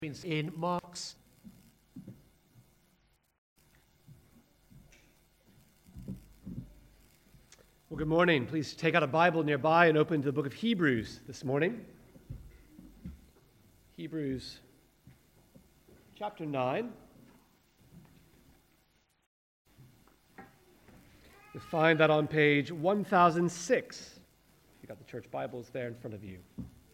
in Mark's. Well, good morning. Please take out a Bible nearby and open to the book of Hebrews this morning. Hebrews chapter 9. You'll find that on page 1006. You've got the church Bibles there in front of you.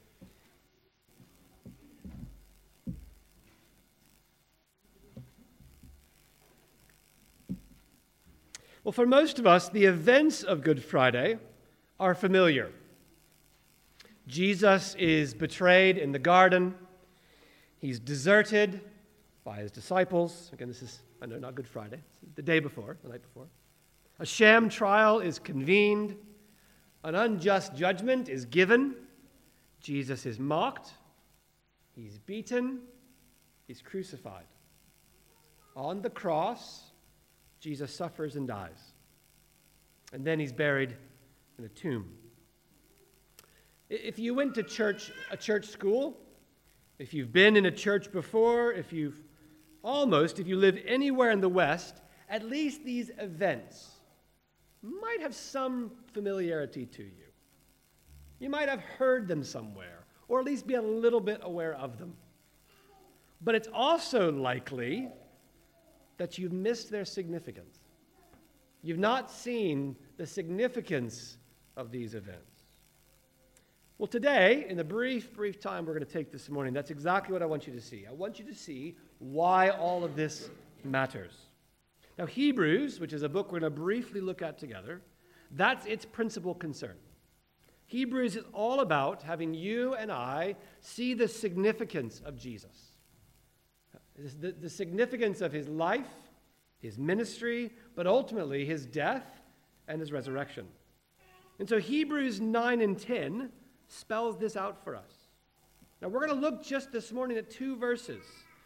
Well, for most of us, the events of Good Friday are familiar. Jesus is betrayed in the garden. He's deserted by his disciples. Again, this is, I know, not Good Friday. It's the day before, the night before. A sham trial is convened. An unjust judgment is given. Jesus is mocked. He's beaten. He's crucified. On the cross, Jesus suffers and dies. And then he's buried in a tomb. If you went to a church school, if you've been in a church before, if you live anywhere in the West, at least these events might have some familiarity to you. You might have heard them somewhere, or at least be a little bit aware of them. But it's also likely that you've missed their significance. You've not seen the significance of these events. Well, today, in the brief time we're going to take this morning, that's exactly what I want you to see. I want you to see why all of this matters. Now, Hebrews, which is a book we're going to briefly look at together, that's its principal concern. Hebrews is all about having you and I see the significance of Jesus. The significance of his life, his ministry, but ultimately his death and his resurrection. And so Hebrews 9 and 10 spells this out for us. Now we're going to look just this morning at two verses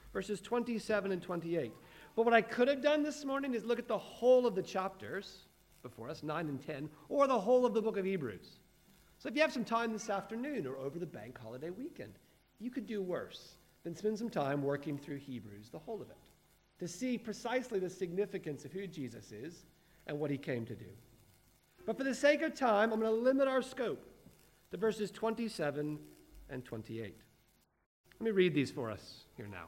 27 and 28. But what I could have done this morning is look at the whole of the chapters before us, 9 and 10, or the whole of the book of Hebrews. So if you have some time this afternoon or over the bank holiday weekend, you could do worse than spend some time working through Hebrews, the whole of it, to see precisely the significance of who Jesus is and what he came to do. But for the sake of time, I'm going to limit our scope to verses 27 and 28. Let me read these for us here now.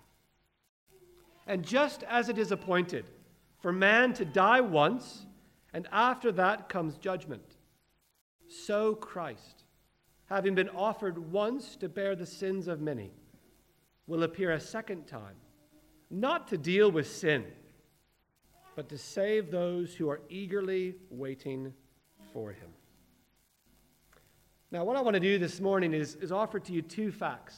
And just as it is appointed for man to die once, and after that comes judgment, so Christ, having been offered once to bear the sins of many, will appear a second time, not to deal with sin, but to save those who are eagerly waiting for him. Now, what I want to do this morning is offer to you two facts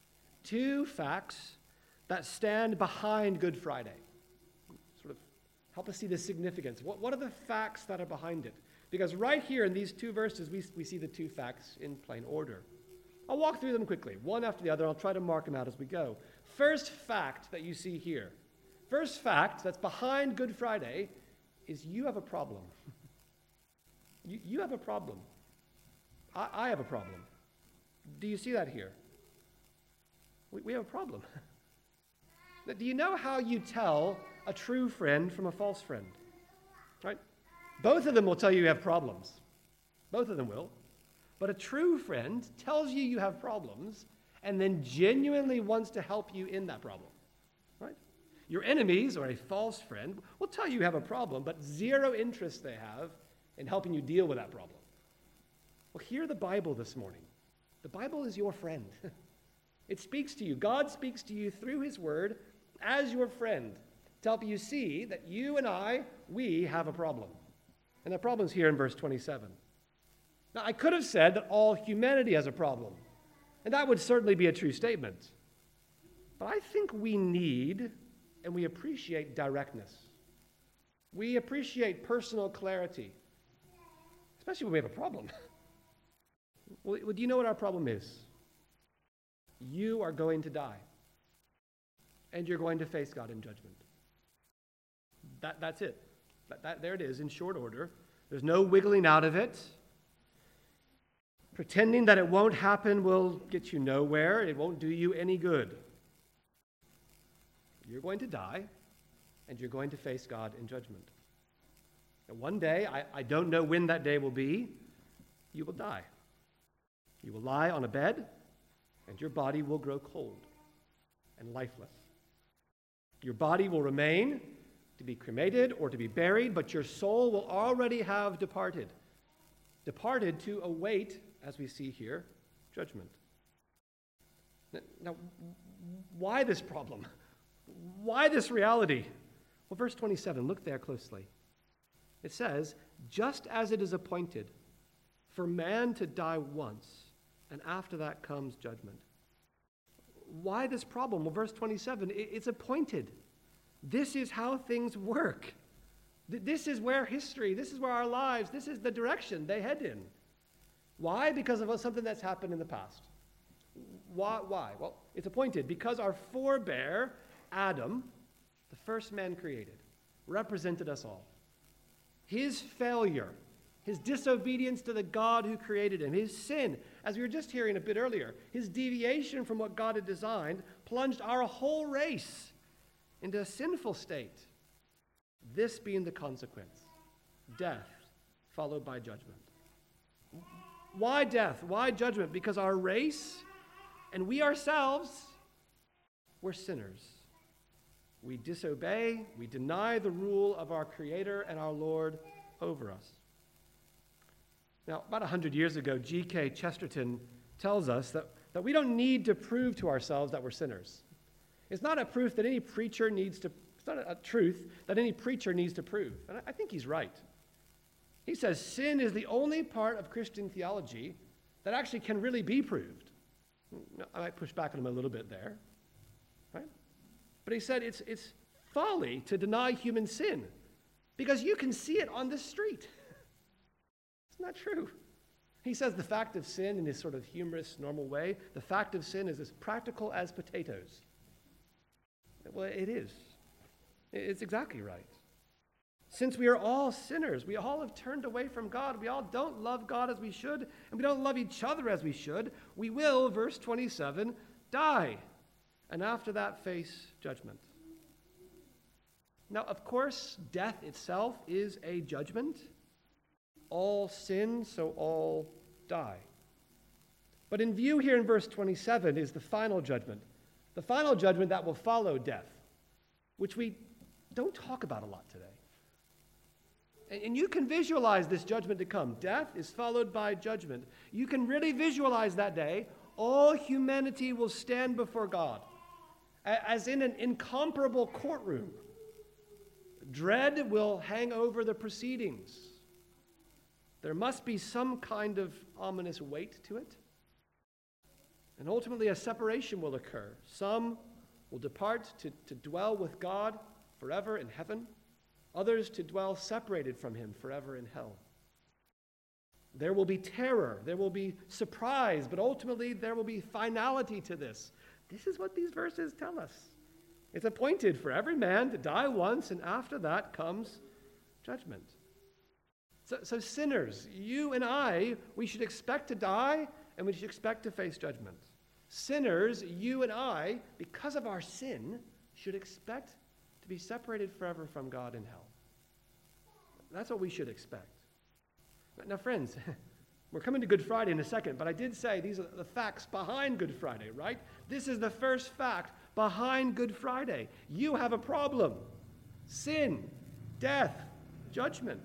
that stand behind Good Friday. Sort of help us see the significance. What are the facts that are behind it? Because right here in these two verses, we see the two facts in plain order. I'll walk through them quickly, one after the other. I'll try to mark them out as we go. First fact that you see here, first fact that's behind Good Friday is you have a problem. You have a problem. I have a problem. Do you see that here? We have a problem. Do you know how you tell a true friend from a false friend? Right? Both of them will tell you have problems. Both of them will. But a true friend tells you you have problems and then genuinely wants to help you in that problem. Right? Your enemies or a false friend will tell you have a problem, but zero interest they have in helping you deal with that problem. Well, hear the Bible this morning. The Bible is your friend. It speaks to you. God speaks to you through his word as your friend to help you see that you and we have a problem. And that problem's here in verse 27. Now, I could have said that all humanity has a problem, and that would certainly be a true statement. But I think we need and we appreciate directness. We appreciate personal clarity, especially when we have a problem. Well, do you know what our problem is? You are going to die, and you're going to face God in judgment. That's it. There it is in short order. There's no wiggling out of it. Pretending that it won't happen will get you nowhere. It won't do you any good. You're going to die, and you're going to face God in judgment. And one day, I don't know when that day will be, you will die. You will lie on a bed, and your body will grow cold and lifeless. Your body will remain to be cremated or to be buried, but your soul will already have departed to await, as we see here, judgment. Now, why this problem? Why this reality? Well, verse 27, look there closely. It says, just as it is appointed for man to die once, and after that comes judgment. Why this problem? Well, verse 27, it's appointed. This is how things work. This is where history, this is where our lives, this is the direction they head in. Why? Because of something that's happened in the past. Why? Well, it's appointed because our forebear, Adam, the first man created, represented us all. His failure, his disobedience to the God who created him, his sin, as we were just hearing a bit earlier, his deviation from what God had designed plunged our whole race into a sinful state. This being the consequence, death followed by judgment. Why death? Why judgment? Because our race and we ourselves were sinners. We disobey, we deny the rule of our Creator and our Lord over us. Now, about 100 years ago, G.K. Chesterton tells us that we don't need to prove to ourselves that we're sinners. It's not a proof that any preacher needs to, it's not a truth that any preacher needs to prove. And I think he's right. He says sin is the only part of Christian theology that actually can really be proved. I might push back on him a little bit there, right? But he said it's folly to deny human sin because you can see it on the street. It's not true. He says the fact of sin, in this sort of humorous, normal way, the fact of sin is as practical as potatoes. Well, it is. It's exactly right. Since we are all sinners, we all have turned away from God, we all don't love God as we should, and we don't love each other as we should, we will, verse 27, die, and after that face judgment. Now, of course, death itself is a judgment. All sin, so all die. But in view here in verse 27 is the final judgment that will follow death, which we don't talk about a lot today. And you can visualize this judgment to come. Death is followed by judgment. You can really visualize that day. All humanity will stand before God, as in an incomparable courtroom. Dread will hang over the proceedings. There must be some kind of ominous weight to it. And ultimately a separation will occur. Some will depart to dwell with God forever in heaven. Others to dwell separated from him forever in hell. There will be terror, there will be surprise, but ultimately there will be finality to this. This is what these verses tell us. It's appointed for every man to die once, and after that comes judgment. So sinners, you and I, we should expect to die, and we should expect to face judgment. Sinners, you and I, because of our sin, should expect to be separated forever from God in hell. That's what we should expect. Now, friends, we're coming to Good Friday in a second, but I did say these are the facts behind Good Friday, right? This is the first fact behind Good Friday. You have a problem. Sin, death, judgment.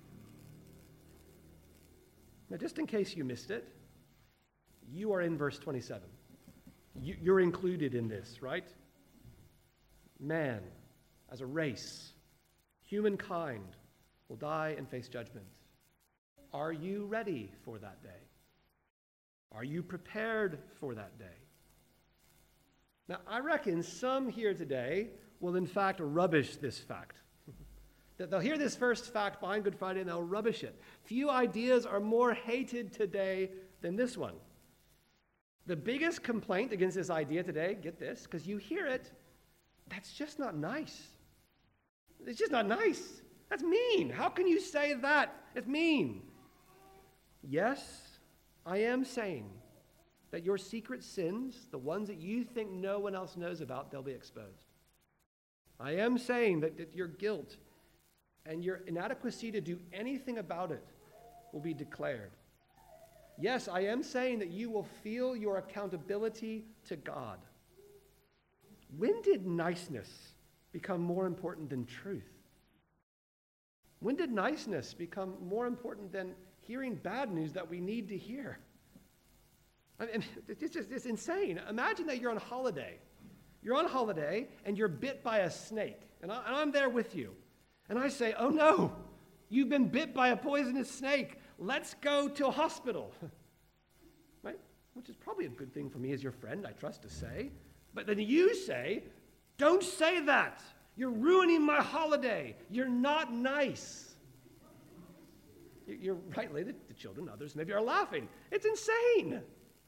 Now, just in case you missed it, you are in verse 27. You're included in this, right? Man, as a race, humankind will die and face judgment. Are you ready for that day? Are you prepared for that day? Now, I reckon some here today will in fact rubbish this fact. That they'll hear this first fact behind Good Friday and they'll rubbish it. Few ideas are more hated today than this one. The biggest complaint against this idea today, get this, because you hear it, that's just not nice. It's just not nice. That's mean. How can you say that? It's mean. Yes, I am saying that your secret sins, the ones that you think no one else knows about, they'll be exposed. I am saying that your guilt and your inadequacy to do anything about it will be declared. Yes, I am saying that you will feel your accountability to God. When did niceness become more important than truth? When did niceness become more important than hearing bad news that we need to hear? I mean, it's insane. Imagine that you're on holiday. You're on holiday and you're bit by a snake, and I'm there with you. And I say, oh no, you've been bit by a poisonous snake. Let's go to a hospital. Right? Which is probably a good thing for me as your friend, I trust to say. But then you say, don't say that. You're ruining my holiday. You're not nice. You're right, the children, others maybe are laughing. It's insane.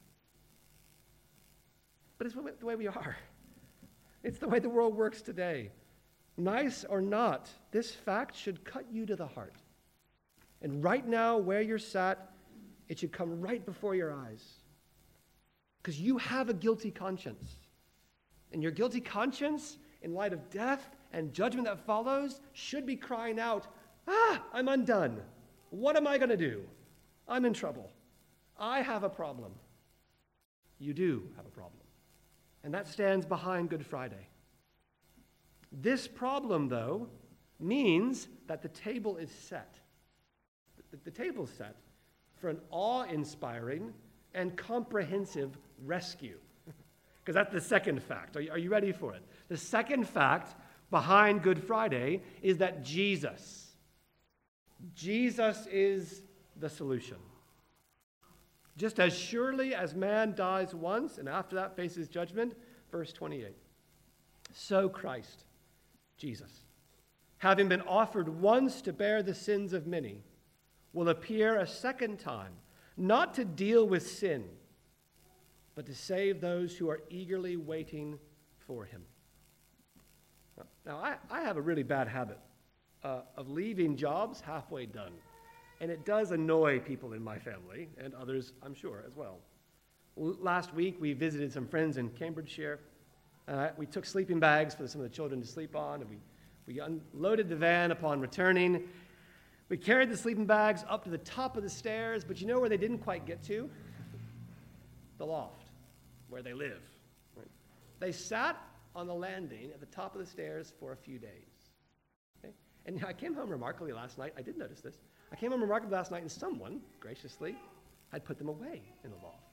But it's the way we are. It's the way the world works today. Nice or not, this fact should cut you to the heart. And right now, where you're sat, it should come right before your eyes. Because you have a guilty conscience. And your guilty conscience, in light of death and judgment that follows, should be crying out, I'm undone. What am I going to do? I'm in trouble. I have a problem. You do have a problem. And that stands behind Good Friday. This problem, though, means that the table is set. The table is set for an awe-inspiring and comprehensive rescue. Because that's the second fact. Are you ready for it? The second fact behind Good Friday is that Jesus is the solution. Just as surely as man dies once and after that faces judgment, verse 28. So Christ, Jesus, having been offered once to bear the sins of many, will appear a second time, not to deal with sin, but to save those who are eagerly waiting for him. Now, I have a really bad habit of leaving jobs halfway done. And it does annoy people in my family, and others, I'm sure, as well. Last week, we visited some friends in Cambridgeshire. We took sleeping bags for some of the children to sleep on, and we unloaded the van upon returning. We carried the sleeping bags up to the top of the stairs, but you know where they didn't quite get to? The loft, where they live. Right? They sat on the landing at the top of the stairs for a few days. Okay? And I came home remarkably last night. I did notice this. I came home remarkably last night, and someone, graciously, had put them away in the loft.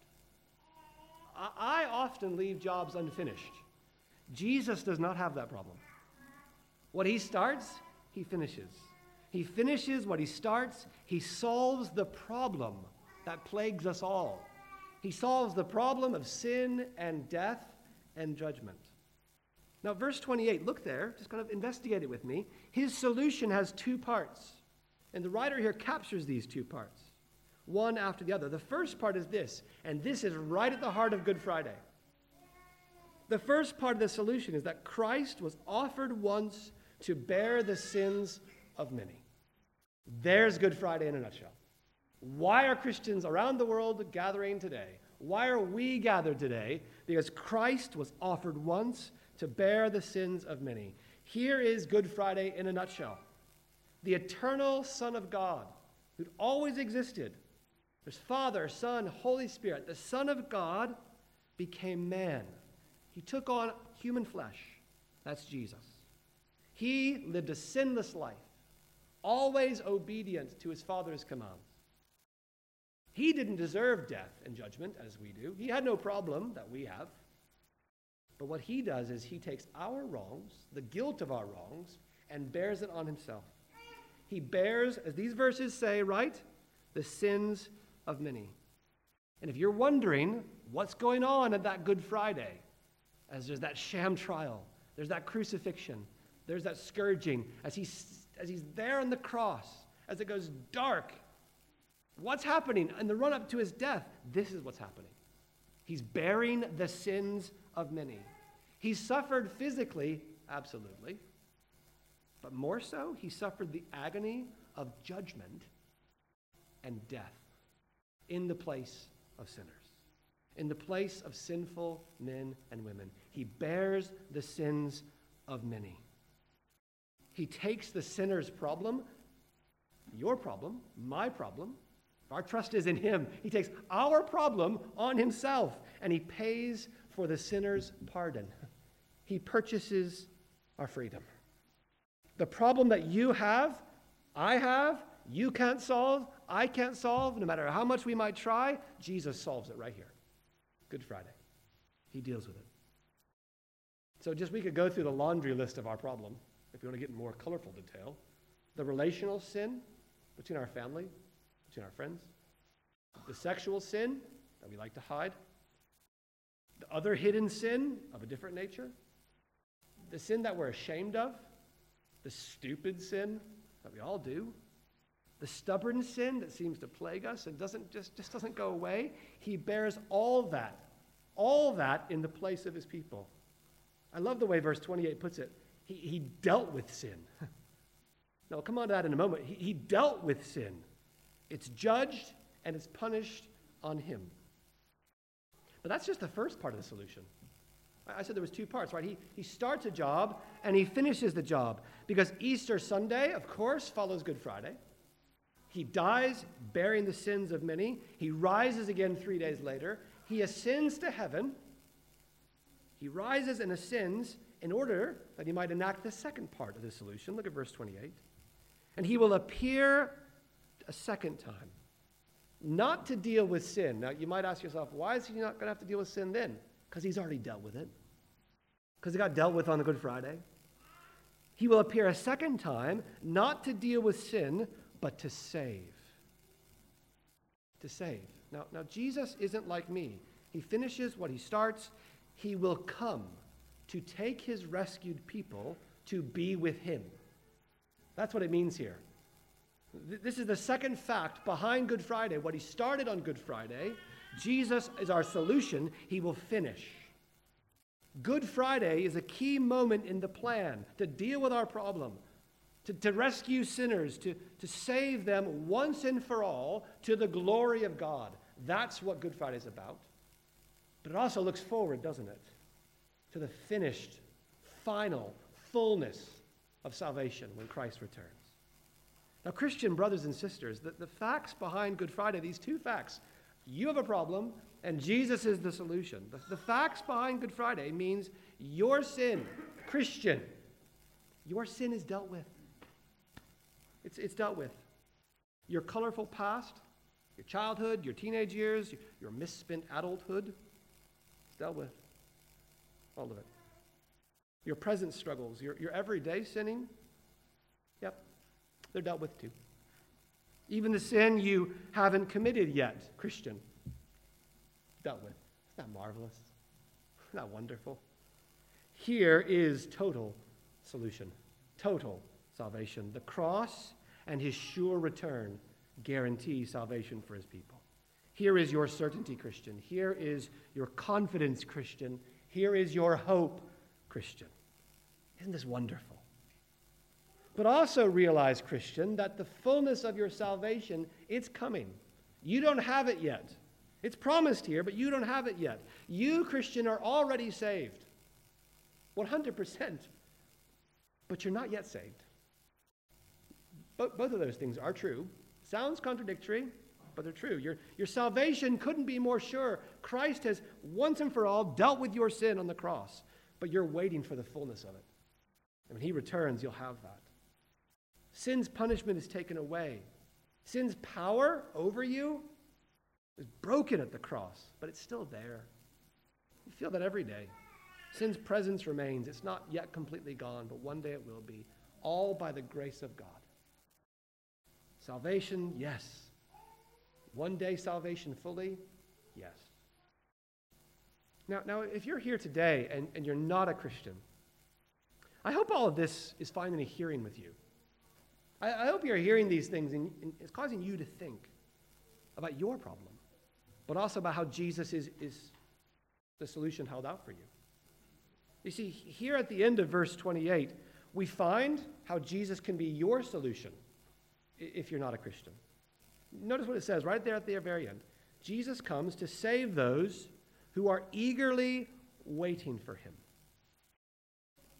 I often leave jobs unfinished. Jesus does not have that problem. What he starts, he finishes. He finishes what he starts. He solves the problem that plagues us all. He solves the problem of sin and death and judgment. Now, verse 28, look there, just kind of investigate it with me. His solution has two parts. And the writer here captures these two parts, one after the other. The first part is this, and this is right at the heart of Good Friday. The first part of the solution is that Christ was offered once to bear the sins of many. There's Good Friday in a nutshell. Why are Christians around the world gathering today? Why are we gathered today? Because Christ was offered once to bear the sins of many. Here is Good Friday in a nutshell. The eternal Son of God, who'd always existed. There's Father, Son, Holy Spirit. The Son of God became man. He took on human flesh. That's Jesus. He lived a sinless life, always obedient to his Father's commands. He didn't deserve death and judgment as we do. He had no problem that we have. But what he does is he takes our wrongs, the guilt of our wrongs, and bears it on himself. He bears, as these verses say, right, the sins of many. And if you're wondering what's going on at that Good Friday, as there's that sham trial, there's that crucifixion, there's that scourging, as he's there on the cross, as it goes dark, what's happening in the run-up to his death? This is what's happening. He's bearing the sins of many. He suffered physically, absolutely. But more so, he suffered the agony of judgment and death in the place of sinners, in the place of sinful men and women. He bears the sins of many. He takes the sinner's problem, your problem, my problem. Our trust is in him. He takes our problem on himself, and he pays for the sinner's pardon. He purchases our freedom. The problem that you have, I have, you can't solve, I can't solve, no matter how much we might try, Jesus solves it right here. Good Friday. He deals with it. So we could go through the laundry list of our problem, if you want to get in more colorful detail. The relational sin between our family, between our friends. The sexual sin that we like to hide. The other hidden sin of a different nature. The sin that we're ashamed of. The stupid sin that we all do. The stubborn sin that seems to plague us and just doesn't go away. He bears all that in the place of his people. I love the way verse 28 puts it. He dealt with sin. Now, we'll come on to that in a moment. He dealt with sin. It's judged and it's punished on him. But that's just the first part of the solution. I said there was two parts, right? He starts a job and he finishes the job, because Easter Sunday, of course, follows Good Friday. He dies bearing the sins of many. He rises again 3 days later. He ascends to heaven. He rises and ascends in order that he might enact the second part of the solution. Look at verse 28. And he will appear a second time, not to deal with sin. Now, you might ask yourself, why is he not going to have to deal with sin then? Because he's already dealt with it. Because it got dealt with on the Good Friday. He will appear a second time, not to deal with sin, but to save. To save. Now, Jesus isn't like me. He finishes what he starts. He will come to take his rescued people to be with him. That's what it means here. This is the second fact behind Good Friday. What he started on Good Friday, Jesus is our solution. He will finish. Good Friday is a key moment in the plan to deal with our problem, to rescue sinners, to save them once and for all to the glory of God. That's what Good Friday is about. But it also looks forward, doesn't it, to the finished, final fullness of salvation when Christ returns. Now, Christian brothers and sisters, the facts behind Good Friday, these two facts, you have a problem and Jesus is the solution. The facts behind Good Friday means your sin, Christian, your sin is dealt with. It's dealt with. Your colorful past, your childhood, your teenage years, your misspent adulthood, it's dealt with. All of it. Your present struggles, your everyday sinning, yep, they're dealt with too. Even the sin you haven't committed yet, Christian, dealt with. Isn't that marvelous? Isn't that wonderful? Here is total solution, total salvation. The cross and his sure return guarantee salvation for his people. Here is your certainty, Christian. Here is your confidence, Christian. Here is your hope, Christian. Isn't this wonderful? But also realize, Christian, that the fullness of your salvation, it's coming. You don't have it yet. It's promised here, but you don't have it yet. You, Christian, are already saved. 100%. But you're not yet saved. Both of those things are true. Sounds contradictory, but they're true. Your salvation couldn't be more sure. Christ has once and for all dealt with your sin on the cross, but you're waiting for the fullness of it. And when he returns, you'll have that. Sin's punishment is taken away. Sin's power over you is broken at the cross, but it's still there. You feel that every day. Sin's presence remains. It's not yet completely gone, but one day it will be, all by the grace of God. Salvation, yes. One day salvation fully, yes. Now, if you're here today and you're not a Christian, I hope all of this is finding a hearing with you. I hope you're hearing these things and it's causing you to think about your problem, but also about how Jesus is the solution held out for you. You see, here at the end of verse 28, we find how Jesus can be your solution if you're not a Christian. Notice what it says right there at the very end. Jesus comes to save those who are eagerly waiting for him.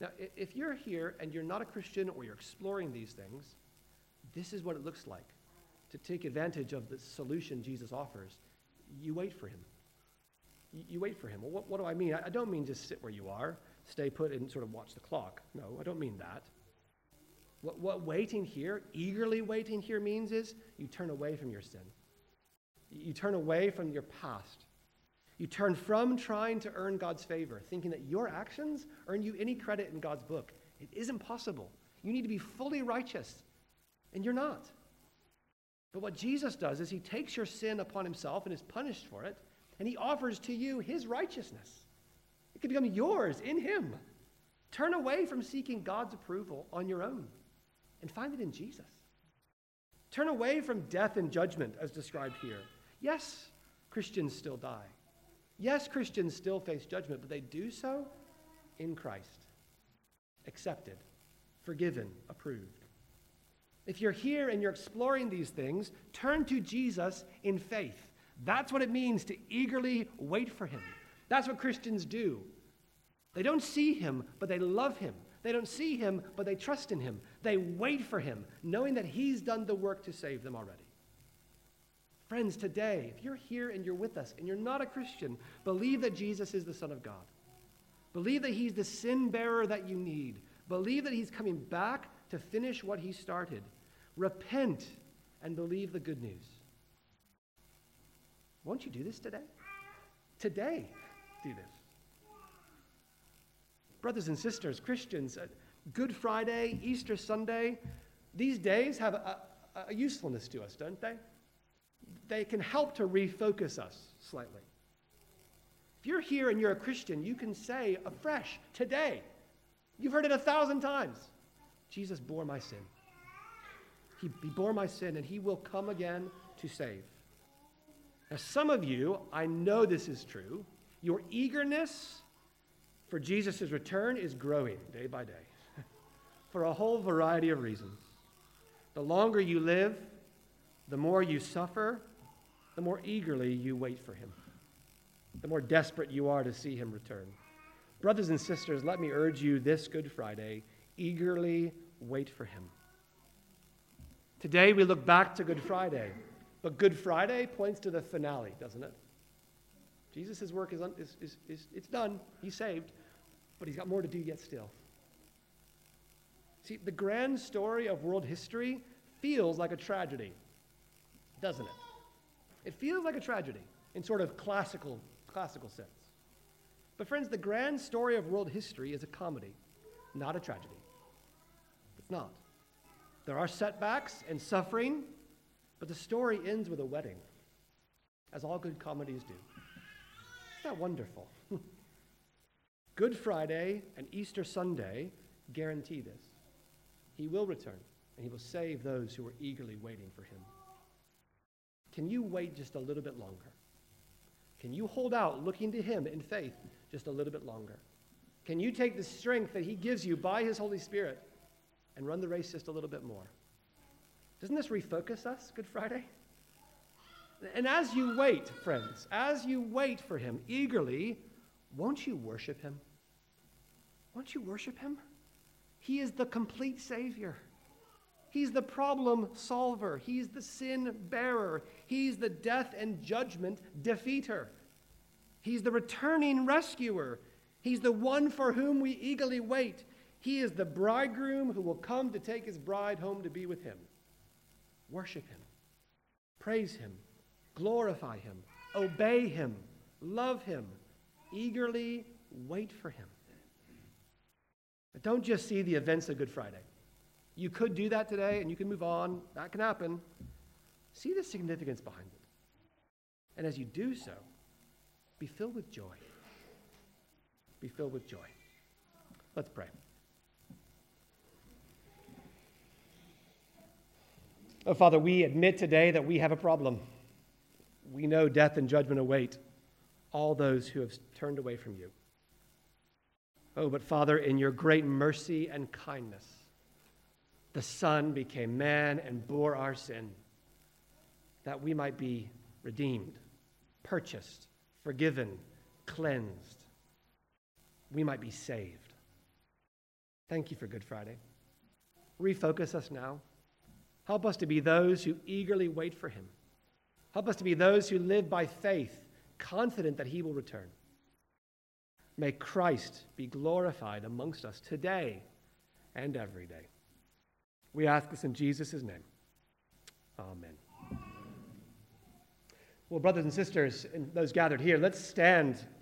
Now, if you're here and you're not a Christian or you're exploring these things, this is what it looks like to take advantage of the solution Jesus offers. You wait for him. You wait for him. Well, what do I mean? I don't mean just sit where you are, stay put and sort of watch the clock. No, I don't mean that. What waiting here, eagerly waiting here means is you turn away from your sin. You turn away from your past. You turn from trying to earn God's favor, thinking that your actions earn you any credit in God's book. It isn't possible. You need to be fully righteous, and you're not. But what Jesus does is he takes your sin upon himself and is punished for it, and he offers to you his righteousness. It can become yours in him. Turn away from seeking God's approval on your own and find it in Jesus. Turn away from death and judgment as described here. Yes, Christians still die. Yes, Christians still face judgment, but they do so in Christ. Accepted, forgiven, approved. If you're here and you're exploring these things, turn to Jesus in faith. That's what it means to eagerly wait for him. That's what Christians do. They don't see him, but they love him. They don't see him, but they trust in him. They wait for him, knowing that he's done the work to save them already. Friends, today, if you're here and you're with us and you're not a Christian, believe that Jesus is the Son of God. Believe that he's the sin bearer that you need. Believe that he's coming back to finish what he started. Repent and believe the good news. Won't you do this today? Today, do this. Brothers and sisters, Christians, Good Friday, Easter Sunday, these days have a usefulness to us, don't they? They can help to refocus us slightly. If you're here and you're a Christian, you can say afresh today, you've heard it 1,000 times, Jesus bore my sin. He bore my sin, and he will come again to save. Now, some of you, I know this is true, your eagerness for Jesus' return is growing day by day for a whole variety of reasons. The longer you live, the more you suffer, the more eagerly you wait for him, the more desperate you are to see him return. Brothers and sisters, let me urge you this Good Friday, eagerly wait for him. Today we look back to Good Friday, but Good Friday points to the finale, doesn't it? Jesus' work is it's done. He's saved, but he's got more to do yet still. See, the grand story of world history feels like a tragedy, doesn't it? It feels like a tragedy in sort of classical sense. But friends, the grand story of world history is a comedy, not a tragedy. It's not. There are setbacks and suffering, but the story ends with a wedding, as all good comedies do. Isn't that wonderful? Good Friday and Easter Sunday guarantee this. He will return, and he will save those who are eagerly waiting for him. Can you wait just a little bit longer? Can you hold out looking to him in faith just a little bit longer? Can you take the strength that he gives you by his Holy Spirit and run the race just a little bit more? Doesn't this refocus us, Good Friday? And as you wait, friends, as you wait for him eagerly, won't you worship him? Won't you worship him? He is the complete Savior. He's the problem solver. He's the sin bearer. He's the death and judgment defeater. He's the returning rescuer. He's the one for whom we eagerly wait. He is the bridegroom who will come to take his bride home to be with him. Worship him. Praise him. Glorify him. Obey him. Love him. Eagerly wait for him. But don't just see the events of Good Friday. You could do that today, and you can move on. That can happen. See the significance behind it. And as you do so, be filled with joy. Be filled with joy. Let's pray. Oh, Father, we admit today that we have a problem. We know death and judgment await all those who have turned away from you. Oh, but Father, in your great mercy and kindness, the Son became man and bore our sin, that we might be redeemed, purchased, forgiven, cleansed. We might be saved. Thank you for Good Friday. Refocus us now. Help us to be those who eagerly wait for him. Help us to be those who live by faith, confident that he will return. May Christ be glorified amongst us today and every day. We ask this in Jesus' name. Amen. Well, brothers and sisters, and those gathered here, let's stand